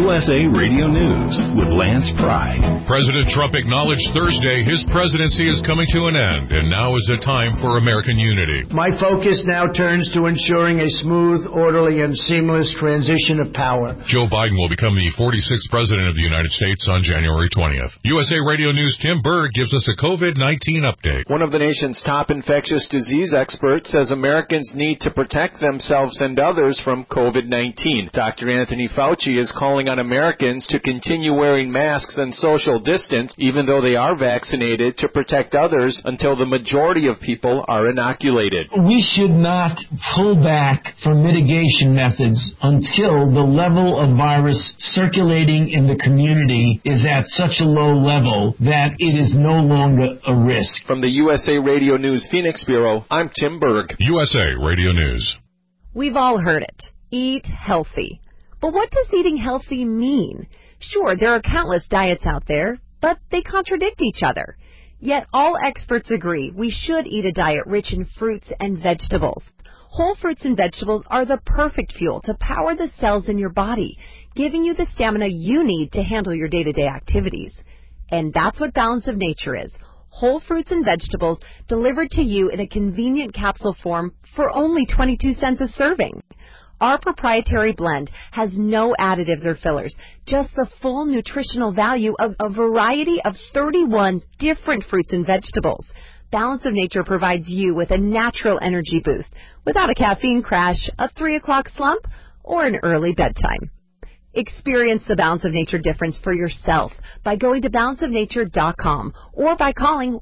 USA Radio News with Lance Pry. President Trump acknowledged Thursday his presidency is coming to an end, and now is the time for American unity. My focus now turns to ensuring a smooth, orderly, and seamless transition of power. Joe Biden will become the 46th president of the United States on January 20th. USA Radio News' Tim Berg gives us a COVID-19 update. One of the nation's top infectious disease experts says Americans need to protect themselves and others from COVID-19. Dr. Anthony Fauci is calling on Americans to continue wearing masks and social distance, even though they are vaccinated, to protect others until the majority of people are inoculated. We should not pull back from mitigation methods until the level of virus circulating in the community is at such a low level that it is no longer a risk. From the USA Radio News Phoenix Bureau, I'm Tim Berg. USA Radio News. We've all heard it. Eat healthy. But what does eating healthy mean? Sure, there are countless diets out there, but they contradict each other. Yet all experts agree we should eat a diet rich in fruits and vegetables. Whole fruits and vegetables are the perfect fuel to power the cells in your body, giving you the stamina you need to handle your day-to-day activities. And that's what Balance of Nature is. Whole fruits and vegetables delivered to you in a convenient capsule form for only 22 cents a serving. Our proprietary blend has no additives or fillers, just the full nutritional value of a variety of 31 different fruits and vegetables. Balance of Nature provides you with a natural energy boost without a caffeine crash, a 3 o'clock slump, or an early bedtime. Experience the Balance of Nature difference for yourself by going to balanceofnature.com or by calling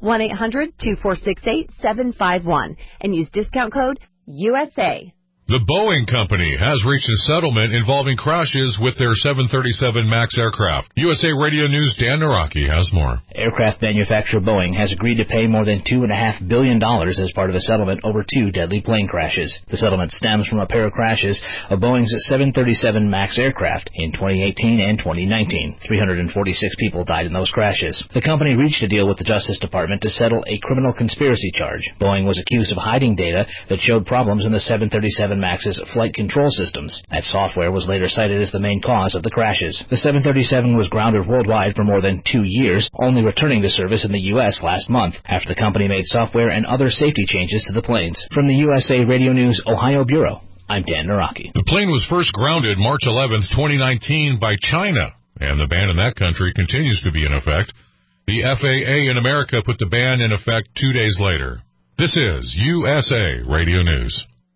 1-800-2468-751 and use discount code USA. The Boeing Company has reached a settlement involving crashes with their 737 MAX aircraft. USA Radio News' Dan Naraki has more. Aircraft manufacturer Boeing has agreed to pay more than $2.5 billion as part of a settlement over 2 deadly plane crashes. The settlement stems from a pair of crashes of Boeing's 737 MAX aircraft in 2018 and 2019. 346 people died in those crashes. The company reached a deal with the Justice Department to settle a criminal conspiracy charge. Boeing was accused of hiding data that showed problems in the 737 MAX's flight control systems. That software was later cited as the main cause of the crashes. The 737 was grounded worldwide for more than 2 years, only returning to service in the U.S. last month after the company made software and other safety changes to the planes. From the USA Radio News Ohio Bureau, I'm Dan Naraki. The plane was first grounded March 11, 2019 by China, and the ban in that country continues to be in effect. The FAA in America put the ban in effect 2 days later. This is USA Radio News.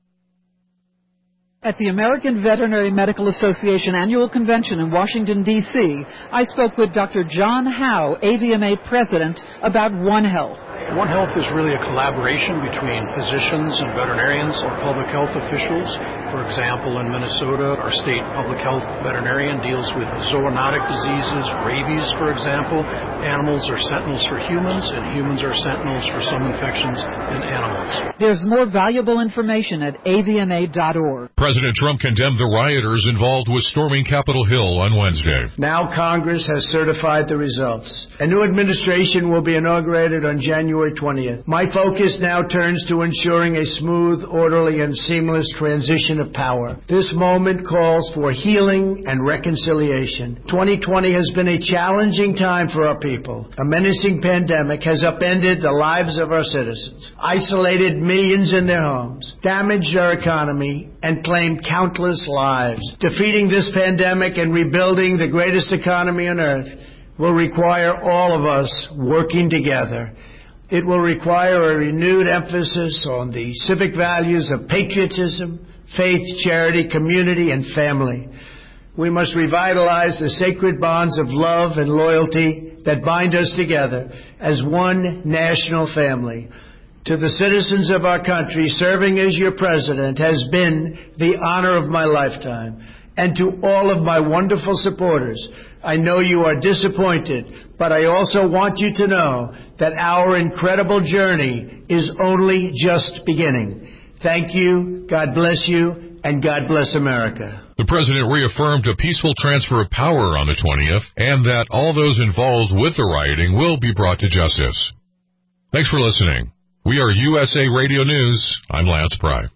At the American Veterinary Medical Association Annual Convention in Washington, D.C., I spoke with Dr. John Howe, AVMA President, about One Health. One Health is really a collaboration between physicians and veterinarians or public health officials. For example, in Minnesota, our state public health veterinarian deals with zoonotic diseases, rabies, for example. Animals are sentinels for humans, and humans are sentinels for some infections in animals. There's more valuable information at avma.org. President Trump condemned the rioters involved with storming Capitol Hill on Wednesday. Now Congress has certified the results. A new administration will be inaugurated on January 20th. My focus now turns to ensuring a smooth, orderly, and seamless transition of power. This moment calls for healing and reconciliation. 2020 has been a challenging time for our people. A menacing pandemic has upended the lives of our citizens, isolated millions in their homes, damaged our economy, and claimed countless lives. Defeating this pandemic and rebuilding the greatest economy on earth will require all of us working together. It will require a renewed emphasis on the civic values of patriotism, faith, charity, community, and family. We must revitalize the sacred bonds of love and loyalty that bind us together as one national family. To the citizens of our country, serving as your president has been the honor of my lifetime. And to all of my wonderful supporters, I know you are disappointed, but I also want you to know that our incredible journey is only just beginning. Thank you, God bless you, and God bless America. The president reaffirmed a peaceful transfer of power on the 20th, and that all those involved with the rioting will be brought to justice. Thanks for listening. We are USA Radio News. I'm Lance Pry.